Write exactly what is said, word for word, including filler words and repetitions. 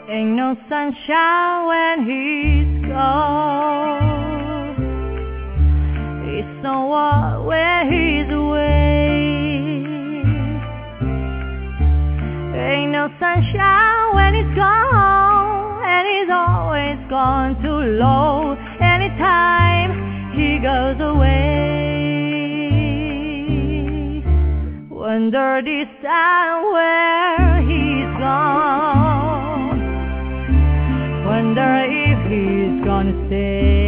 Ain't no sunshine when he's gone. It's so what when he's away. Ain't no sunshine when he's gone, and he's always gone too low. Anytime he goes away, wonder this time where he's gone. Wonder if he's gonna stay.